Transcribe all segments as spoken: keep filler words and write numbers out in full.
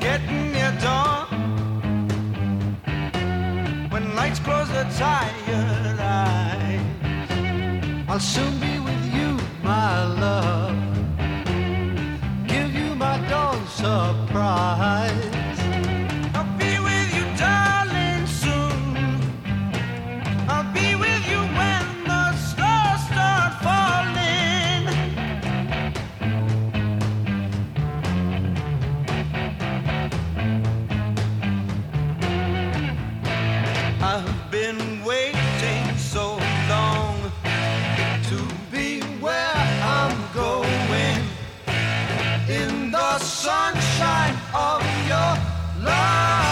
getting near dawn. When lights close the tired eyes, I'll soon be with you, my love. Give you my dawn surprise. I'll be with you, darling, soon. I'll be with you when the stars start falling. I've been waiting so long to be where I'm going, in the sunshine of your love.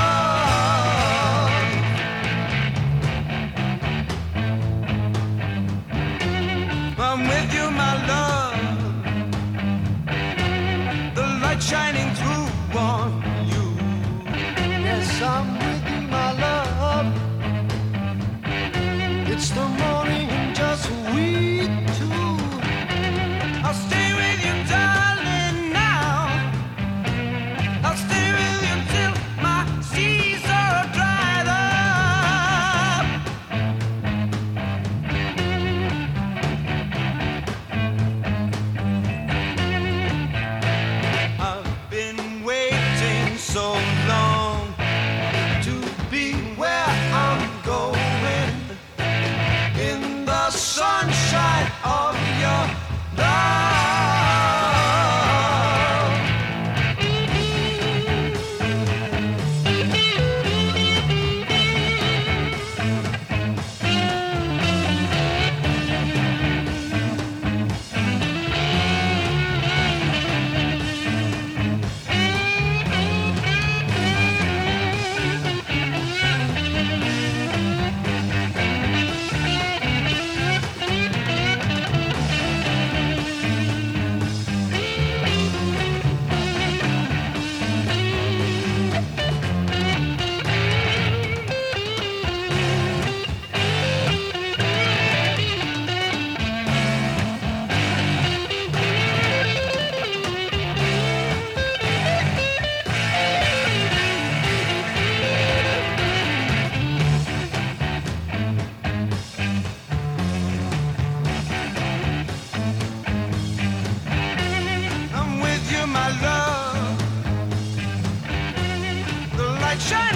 I'm with you, my love, the light shining through on you. Yes, I'm with you, my love. It's the morning and just we two. I'll stay with you, darling, now. I'll stay with you till my seas are dried up. I've been waiting so long to be where I'm going, in the sunshine of your love. I'm with you, my love, the light shines